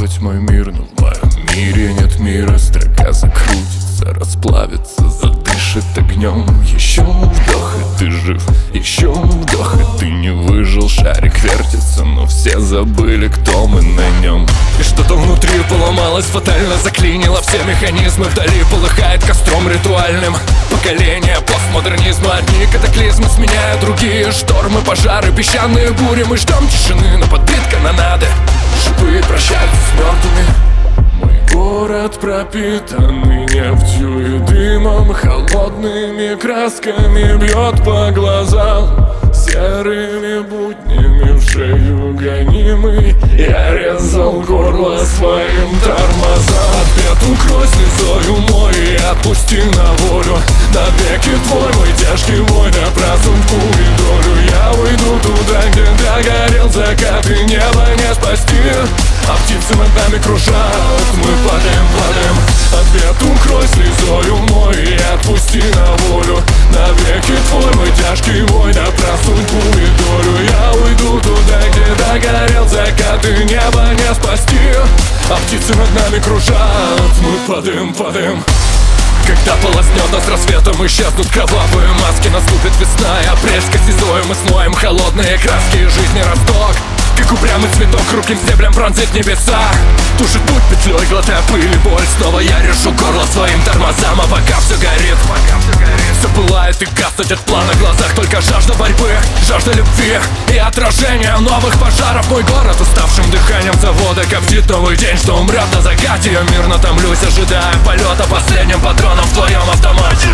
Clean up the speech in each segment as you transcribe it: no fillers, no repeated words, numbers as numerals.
плавать мой мир, но в моем мире нет мира. Строка закрутится, расплавится, задышит огнем. Еще вдох, и ты жив, еще вдох, и ты не выжил. Шарик вертится, но все забыли, кто мы на нем. И что-то внутри поломалось, фатально заклинило все механизмы. Вдали полыхает костром ритуальным поколение постмодернизма. Одни катаклизмы сменяют другие, штормы, пожары, песчаные бури. Мы ждем тишины, но подбит канонады. Живые прощаются с мертвыми. Мой город пропитанный нефтью и дымом, холодными красками бьет по глазам. Серыми буднями в шею гонимый, я резал горло своим тормозам. Ответ укрой слезою мой и отпусти на волю. Навеки твой мой тяжкий вой, да про судьбу и долю. Я уйду туда, где догорел закат, и небо не спасти, а птицы над нами кружат. Мы падаем, падаем. Ответ укрой слезою мой и отпусти на волю. Навеки твой мой тяжкий вой, да про судьбу и долю. Я уйду туда, где догорел закат, и небо не спасти, а птицы над нами кружат. Мы падаем, падаем. Когда полоснет нас рассветом, исчезнут кровавые маски. Наступит весна и апрельской сезой. Мы смоем холодные краски и жизни росток. Как упрямый цветок хрупким стеблем пронзит небеса. Тушит путь петлей, глотая пыль и боль. Снова я решу горло своим тормозам, а пока все горит, все пылает и гаснуть от плана в глазах. Только жажда борьбы, жажда любви и отражения новых пожаров. Мой город уставшим дыханием завода коптит новый день, что умрет на закате. Я мирно томлюсь, ожидая полета последним патроном в твоем автомате.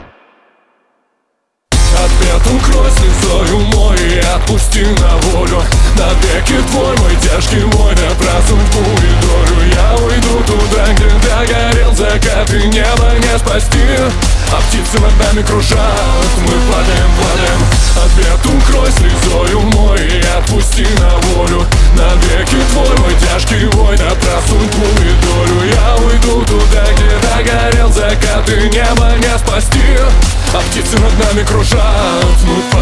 Ответ укрой слезою мой и отпусти на волю. Навеки твой мой тяжкий вой, да про судьбу и долю. Я уйду туда, где догорел закат, и небо не спасти, а птицы над нами кружат. Мы падаем, падаем. Ответ укрой слезою мой и отпусти на волю. Навеки твой мой тяжкий вой, да про судьбу и долю. Я уйду туда, где догорел закат, и небо не спасти, а птицы над нами кружат. Мы